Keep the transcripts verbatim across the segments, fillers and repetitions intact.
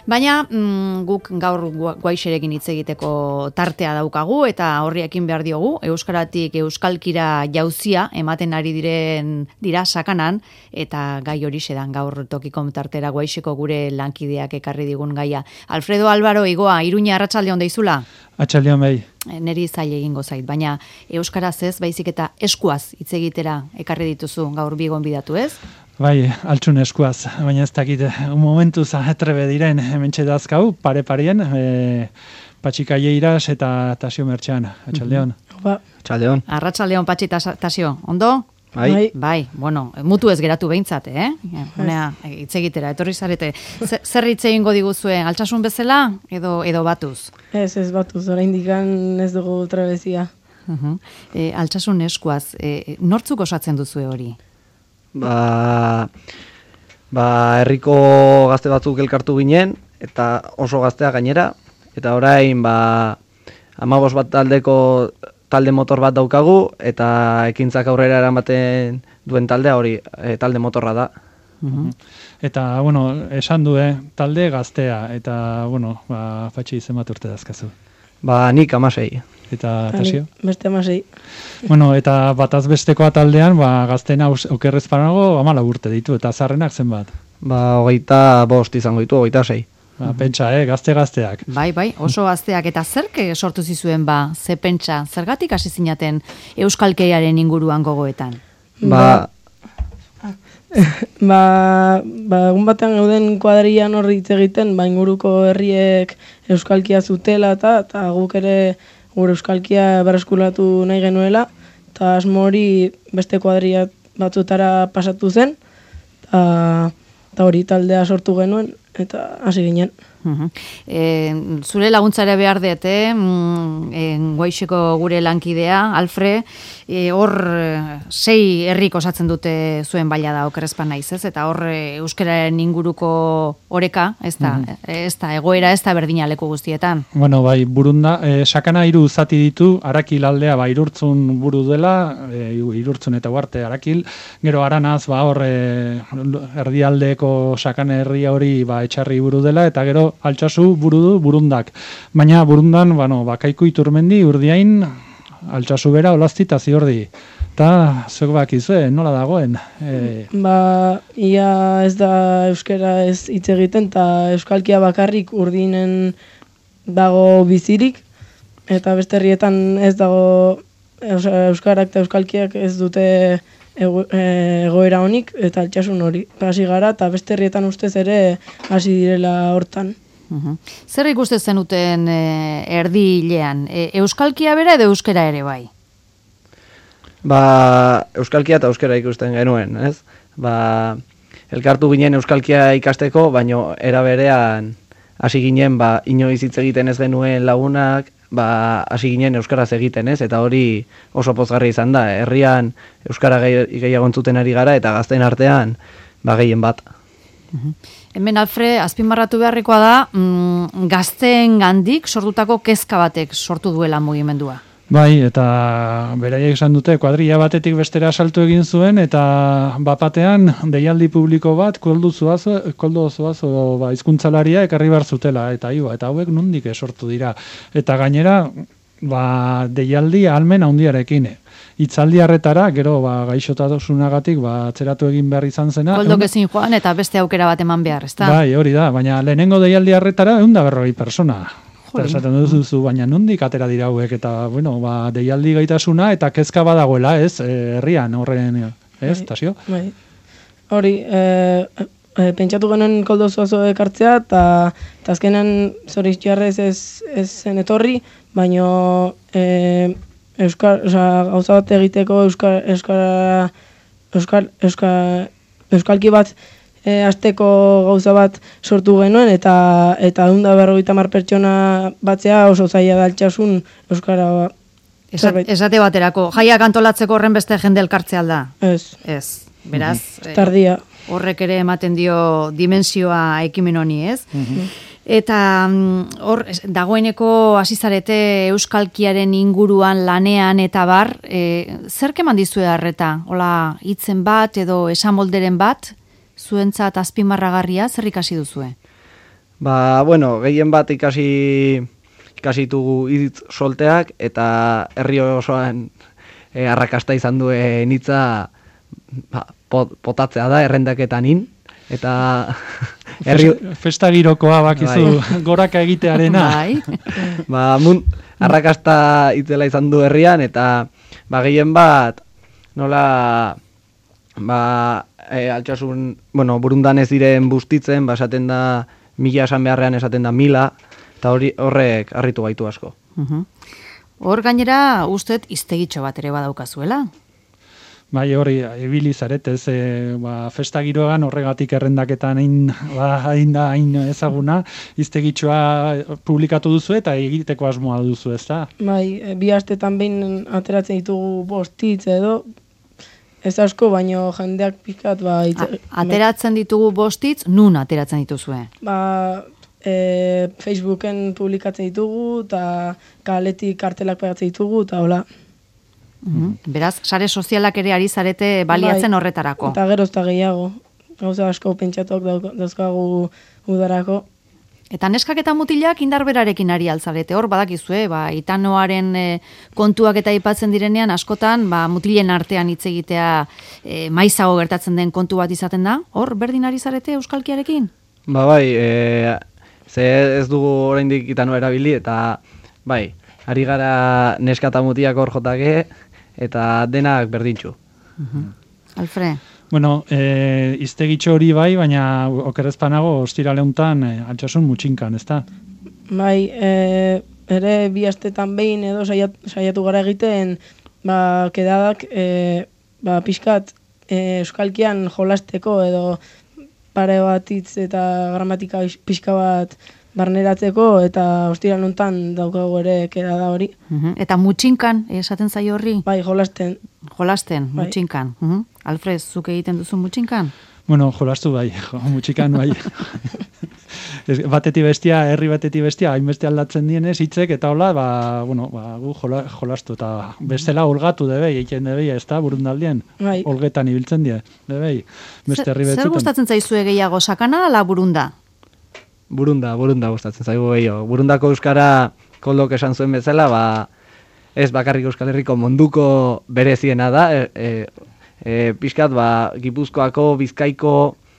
Baina mm, guk gaur Guaixerekin hitz egiteko tartea daukagu eta horri ekin behar diogu, euskaratik euskalkira jauzia ematen ari diren dira sakanan eta gai hori sedan gaur tokiko tartera Guaixeko gure lankideak ekarri digun gaia. Alfredo Álvaro Igoa, Iruña, arratsaldeon deizula? Atxaldeon bai. Neri zaila egingo zait, baina euskaraz ez, baizik eta eskuaz hitz egitera ekarri dituzu gaur bi gonbidatu, ez? Bai, altxun eskuaz, baina ez dakit, momentu zahetrebe diren, hementxe dazkau, pare-parien, e, Patxika Ieiras eta Tasio Mertxan, atxaldeon. Ba. Atxaldeon. Arratsaldeon Patxi Tasio, ondo? Bai. Bai, bueno, mutu ez geratu behintzat, eh? Honea, hitz egitera, etorri zarete. Zer hitz egingo diguzue, altsasun bezala edo edo batuz? Ez, ez batuz, oraindik ez dugu trabezia. Uh-huh. E, altsasun eskuaz, e, nortzuk osatzen duzue hori? Ba, ba, herriko gazte batzuk elkartu ginen, eta oso gaztea gainera, eta orain, ba, amabos bat taldeko talde motor bat daukagu, eta ekintzak aurrera eramaten duen taldea hori, e, talde motorra da. Uh-huh. Eta, bueno, esan du, eh, talde gaztea, eta, bueno, ba, Patxi izen bat urte dazkazu. Ba, nik amasei. Eta Tasio? Beste amasei. Bueno, eta bataz bestekoa taldean, ba, gaztena okerrez parago, amala urte ditu, eta zarrenak zenbat? Ba, hogeita bost izango ditu, hogeita sei. Ba, pentsa, eh, gazte-gazteak. Bai, bai, oso gazteak, eta zerke sortu zizuen ba, ze pentsa, zergatik hasi zinaten euskalkeiaren inguruan gogoetan? Ba, ba, ba, egun batean gauden kuadrian horri hitz egiten, ba, inguruko herriek euskalkia zutela, eta, eta guk ere gure euskalkia berreskuratu nahi genuela, eta asmo hori beste kuadria batzutara pasatu zen, eta, eta hori taldea sortu genuen, eta hasi ginen. Uh-huh. E, zure laguntzare behar dut, eh? E, Guaixeko gure lankidea, Alfre, e, hor sei herrik osatzen dute zuen baila da okerrezpan naiz, ez? Eta hor euskararen inguruko oreka, ez da, uh-huh. ez da, egoera ez da berdina leku guztietan. Bueno, bai, burunda, e, sakana hiru zati ditu, Arakil aldea, ba, irurtzun buru dela, e, irurtzun eta uarte Arakil, gero Aranaz, ba, hor e, erdialdeko sakana herria hori, ba, etxarri buru dela, eta gero Altsasu buru du burundak. Baina burundan, bueno, Bakaiku Iturmendi, Urdiain, Altsasu bera, Olazti eta Ziordi. Eta zuek bakizue, nola dagoen? E... Ba, ia ez da euskara ez hitz egiten, eta euskalkia bakarrik Urdinen dago bizirik, eta beste herrietan ez dago euskarak eta euskalkiak ez dute ego, egoera honik, eta altsasun hori. Hasi gara, eta beste herrietan ustez ere hasi direla hortan. Uh-huh. Zer ikuste zenuten e, erdilean? E, euskalkia bera edo euskara ere bai? Ba, euskalkia eta euskara ikusten genuen, ez? Ba, elkartu ginen euskalkia ikasteko, baino era berean hasi ginen, ba, inoiz hitz egiten ez genuen lagunak, ba, hasi ginen euskaraz egiten, ez? Eta hori oso pozgarri izan da. Herrian euskara gehiago entzuten ari gara, eta gazteen artean, ba, gehien bat. Uh-huh. Hemen Alfre, azpimarratu beharrekoa da, mm, gazteen gandik sortutako kezka batek sortu duela mugimendua. Bai, eta beraiek esan dute, kuadrilla batetik bestera saltu egin zuen, eta bapatean deialdi publiko bat, koldo zuazo, koldo zuazo ba, hizkuntzalaria ekarri bar zutela, eta iba, eta hauek nondik sortu dira. Eta gainera, ba, deialdi ahalmen handiarekin. Itzaldi harretara, gero ba, gaixotasunagatik ba, atzeratu egin behar izan zena. Koldo kezin joan eta beste aukera bat eman behar, ezta? Bai, hori da, baina lehenengo deialdi harretara egun da berrogei persona. Eta esaten duzu, baina nondik atera dira hauek, eta bueno, ba, deialdi gaitasuna eta kezka badagoela, ez, herrian horren, ez, Tasio? Bai, hori, e, e, pentsatu genuen koldo zuazo ekartzea, eta azkenan zoriz jarrez ez, ez zen etorri, baina e, Euskal, oza, gauza bat egiteko euskal, euskara, euskal, euskal, euskalki bat e, azteko gauza bat sortu genuen, eta eta ehun berrogeita hamar pertsona batzea oso zaila da altsasun euskara. Esate, esate baterako, jaiak antolatzeko horren beste jende elkartzea da? Ez. Ez, beraz. Mm-hmm. Tardia. Horrek ere ematen dio dimensioa ekimen honi, ez? Mm-hmm. Eta hor, dagoeneko hasi zarete euskalkiaren inguruan lanean eta bar, e, zer keman dizue harreta? Hola, hitzen bat edo esamolderen bat, zuentzat azpimarragarria, zer ikasi duzue? Ba, bueno, gehien bat ikasi ikasi ditugu hitz solteak eta herri osoan e, arrakasta izan duen hitza ba, pot, potatzea da errendaketan in eta herri festa girokoa bakizu bai. goraka egitearena. Bai. ba, mun, arrakasta itzela izan du herrian eta ba, gehien bat nola ba, e, altsasun, bueno, burundan ez diren bustitzen, ba, esaten da mila esan beharrean esaten da mila, eta hori horrek harritu gaitu asko. Mhm. Hor gainera, ustet iztegitxo bat ere badaukazuela. Bai, hori, ibili zaretez, e, ba, festa giroan horregatik errendaketan hain, ba, hain da, hain ezaguna, iztegitxoa publikatu duzu eta egiteko asmoa duzu, ez da? Bai, e, bi astetan behin ateratzen ditugu bostitz edo, ez asko, baino jendeak pizkat, ba... Itze, A, ateratzen ditugu bostitz, nun ateratzen dituzue? Ba, e, Facebooken publikatzen ditugu, eta kaletik kartelak pegatzen ditugu, eta hola. Mhm. Beraz, sare sozialak ere ari zarete baliatzen Bai, horretarako. Eta gero eta gehiago. Gauza asko pentsatuak dauk- dauzkagu udarako. Eta neskak eta mutilak indarberarekin ari altzarete, hor badakizue, ba, itanoaren e, kontuak eta aipatzen direnean, askotan, ba, mutilen artean hitz egitea e, maizago gertatzen den kontu bat izaten da, hor berdin ari zarete euskalkiarekin? Ba bai, e, ze ez dugu oraindik itano erabili eta bai, ari gara neska eta mutiak hor jotake eta denak berdintxu. Alfred? Bueno, e, iztegitxo hori bai, baina okerrezpanago ostiraleuntan e, altsasun mutxinkan, ez da? Bai, e, ere bi astetan behin edo saiat, saiatu gara egiten, ba, kedadak, e, ba, pixkat, e, euskalkian jolasteko edo pare bat hitz eta gramatika pixka bat barneratzeko eta ostiral hontan daukagu ere kedada hori. Mhm. Eta mutxinkan, esaten zaio horri? Bai, jolasten. Jolasten, Bai. mutxinkan. Mhm. Alfred, zuk egiten duzu mutxinkan? Bueno, jolastu bai, jo, mutxikan bai. Ez, batetik bestia, herri batetik bestia, hainbeste aldatzen dienez, hitzek, eta hola, ba, bueno, ba, gu jola, jolastu, eta bestela holgatu debei, egiten debei, ez da, burundaldien, Bai. holgetan ibiltzen die, debei, beste herri Zer betzuten. gustatzen zaizue gehiago, sakana ala burunda? Burunda, burunda gustatzen zaigu gehiago. Burundako euskara koldok esan zuen bezala, ba, ez bakarrik Euskal Herriko munduko bereziena da, e, e, e, pixkat, ba, Gipuzkoako, Bizkaiko,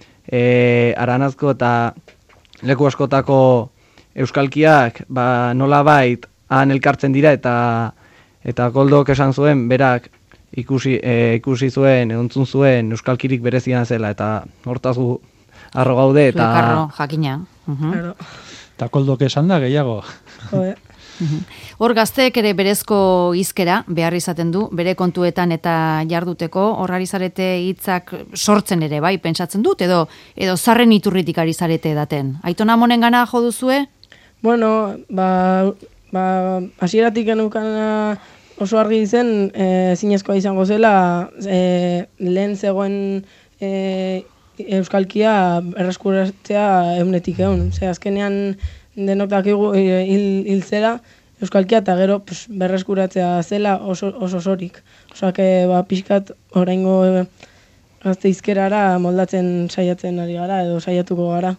e, Aranazko eta leku askotako euskalkiak, ba, nolabait han elkartzen dira eta eta koldok esan zuen, berak ikusi, e, ikusi zuen, entzun zuen euskalkirik bereziena zela, eta hortaz gu harro gaude, eta... Zuekarro, jakina. Mhm. Claro. Eta koldok esan da gehiago. Jode. Hor gazteek ere berezko hizkera behar izaten du, bere kontuetan eta jarduteko, hor ari zarete hitzak sortzen ere, bai, pentsatzen dut, edo edo zarren iturritik ari zarete edaten. Aitona monen gana jo duzue? Bueno, ba, ba, hasieratik geneukana oso argi zen, e, zinezkoa izango zela, e, lehen zegoen e, euskalkia erreskuratzea eunetik egun. Ze azkenean denok dakigu e, hil, hil zera euskalkia eta gero pues, berreskuratzea zela oso oso osorik. Osak, ba, pixkat oraingo e, gazte hizkerara moldatzen saiatzen ari gara edo saiatuko gara.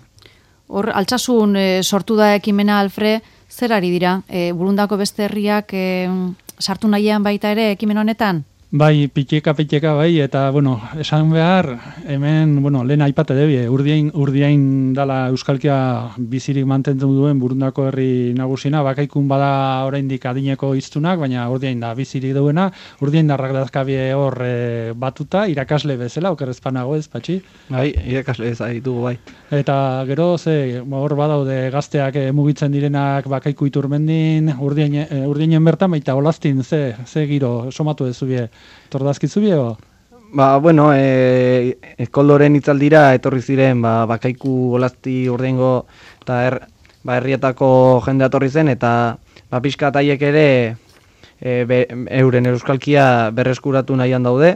Hor, altsasun e, sortu da ekimena, Alfred, zer ari dira? E, burundako beste herriak e, sartu nahian baita ere ekimen honetan? Bai, pitxeka, pitxeka, bai, eta, bueno, esan behar, hemen, bueno, lehen aipate debi, urdiain, urdiain dala euskalkia bizirik mantendu duen burundako herri nagusina, bakaikun bada oraindik adineko iztunak, baina urdiain da bizirik duena, urdiain darrak dazkabie hor e, batuta, irakasle bezala, okerrezpanago ez, patxi? Bai, irakasle ez ditugu, bai. Eta gero, ze, hor badaude gazteak e, mugitzen direnak bakaiku iturmendin, urdiain, e, urdiainen bertan, baita olaztin, ze, ze giro, somatu ez zubie. Tordazkizu biego? Ba, bueno, e, e, koldoren itzaldira etorri ziren, ba, bakaiku olazti urdengo eta er, ba, herrietako jende etorri zen, eta ba, pixka taiek ere e, be, euren euskalkia berreskuratu nahian daude.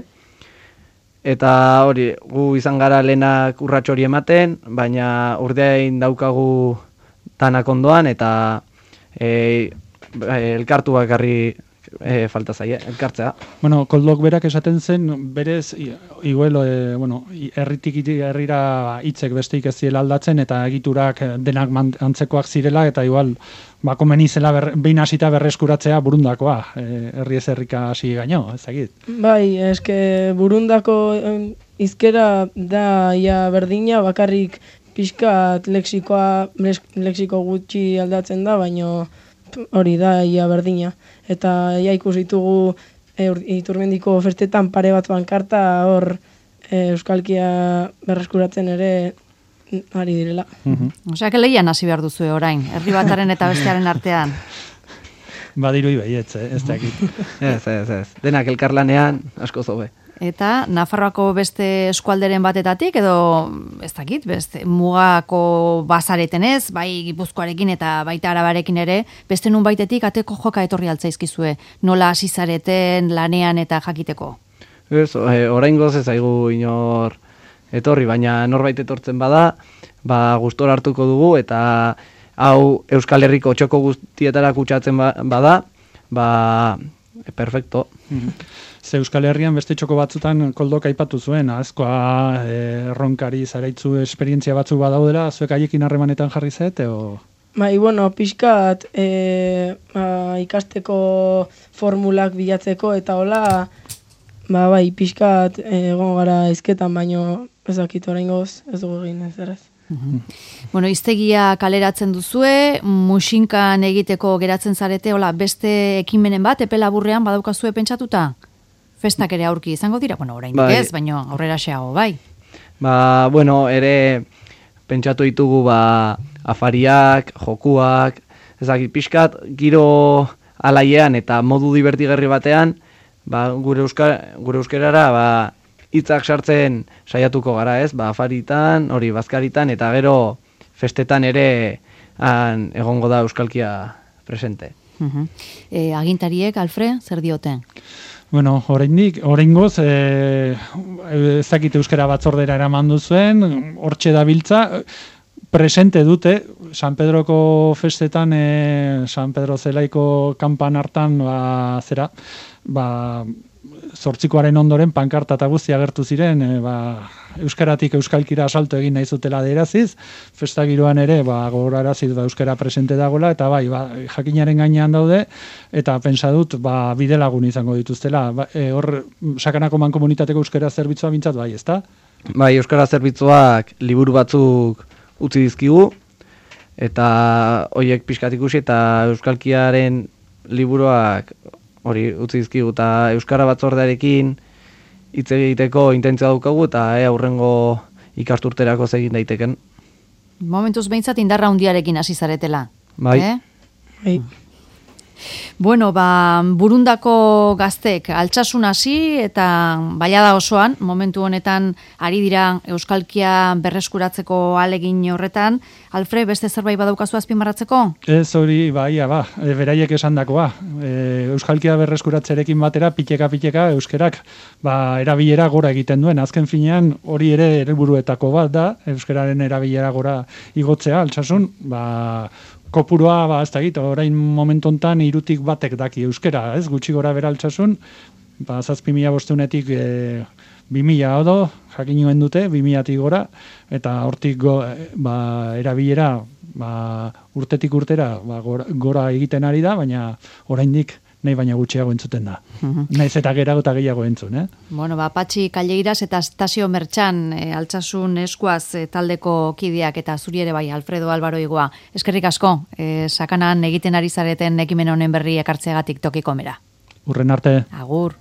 Eta hori, gu izan gara lehenak urrats hori ematen, baina urdeain daukagu tanak ondoan, eta e, elkartu bakarri e, falta zaie, elkartzea. Bueno, Koldok berak esaten zen, berez, i- igual, e, bueno, i- herritik iti- herrira hitzek besteik ez ziela aldatzen, eta egiturak eh, denak man- antzekoak zirela, eta igual, ba, komeni zela ber, behin hasita berreskuratzea burundakoa, e, herri ez herrika hasi gaino, ez dakit. Bai, eske burundako em, hizkera da ia berdina, bakarrik pixkat lexikoa, lex- lexiko gutxi aldatzen da, baino hori da ia berdina. Eta ia ikusi ditugu e, ur- Iturbendiko festetan pare bat bankarta hor e, euskalkia berreskuratzen ere mm, ari direla. Osea, que lehian hasi behar duzu orain, herri bataren eta bestearen artean. Badirui baietz, eh, ez dakit. Ez, ez, ez. Denak elkarlanean asko zobe. Eta Nafarroako beste eskualderen batetatik, edo ez dakit, beste mugako bazaretenez, bai Gipuzkoarekin eta baita Arabarekin ere, beste nun baitetik ateko joka etorri altzaizkizue, nola hasi zareten lanean eta jakiteko. Ez, e, oraingoz ez zaigu inor etorri, baina norbait etortzen bada, ba gustora hartuko dugu, eta hau Euskal Herriko txoko guztietara kutsatzen ba- bada, ba, perfecto. Ze Euskal Herrian beste txoko batzutan Koldok aipatu zuen, azkoa eh, erronkari zaraitzu esperientzia batzuk badaudela, zuek haiekin harremanetan jarri zet, o... Bai, bueno, pixkat e, ba, ikasteko formulak bilatzeko eta hola, ba, bai, pixkat egon gara izketan, baino ezakit oraingoz ez dugu egin ez erez. Bueno, hiztegia kaleratzen duzue, musinkan egiteko geratzen zarete, hola, beste ekimenen bat, epe laburrean badaukazue pentsatuta? Festak ere aurki izango dira, bueno, oraindik Bai. ez, baino aurrera xeago, bai. Ba, bueno, ere pentsatu ditugu ba afariak, jokuak, ezagik pixkat giro alaiean eta modu divertigarri batean, ba, gure euska, gure euskerara ba hitzak sartzen saiatuko gara, ez? Ba, afaritan, hori bazkaritan eta gero festetan ere han egongo da euskalkia presente. Uh e, agintariek, Alfre, zer dioten? Bueno, oraindik, oraingoz, eh, ez dakit euskara batzordera eraman duzuen, hortxe dabiltza, presente dute, San Pedroko festetan, eh, San Pedro Zelaiko kanpan hartan, ba, zera, ba, zortzikoaren ondoren pankarta eta guzti agertu ziren, e, ba, euskaratik euskalkira asalto egin nahi zutela adieраziz, festa giroan ere ba, gogoraraziz ba, euskara presente dagoela, eta bai, ba, jakinaren gainean daude, eta pentsa dut ba, bide lagun izango dituztela. Ba, e, hor, Sakanako mankomunitateko euskara zerbitzua bintzat bai, ezta? Bai, euskara zerbitzuak liburu batzuk utzi dizkigu, eta hoiek pixkat ikusi, eta euskalkiaren liburuak hori utzi dizkigu, eta euskara batzordearekin hitz egiteko intentzioa daukagu, eta e, aurrengo ikasturterako egin daiteken. Momentuz behintzat indarra handiarekin hasi zaretela. Bai. Eh? Bai. Bueno, ba, burundako gaztek altsasun hasi eta bailada osoan, momentu honetan ari dira euskalkia berreskuratzeko alegin horretan. Alfred, beste zerbait badaukazu azpimarratzeko? Ez hori, bai, ba, e, beraiek esandakoa. E, euskalkia berreskuratzerekin batera, piteka-piteka, euskerak ba, erabilera gora egiten duen. Azken finean, hori ere helburuetako bat da, euskararen erabilera gora igotzea, altsasun, ba, kopurua, ba, ez da git, orain momentu hontan irutik batek daki euskera, ez, gutxi gora bera altsasun, ba, zazpi mila bosteunetik e, bi mila odo, jakin nuen dute, bi milatik gora, eta hortik go, ba, erabilera ba, urtetik urtera ba, gora, gora egiten ari da, baina oraindik nahi baina gutxiago entzuten da. Naiz eta gerago eta gehiago entzun, eh? Bueno, ba, Patxi Kalleiras eta Stasio Mertxan e, altsasun eskuaz e, taldeko kideak eta zuri ere bai, Alfredo Albaro Igoa. Eskerrik asko, e, sakanan egiten ari zareten ekimen honen berri ekartzeagatik tokiko mera. Urren arte. Agur.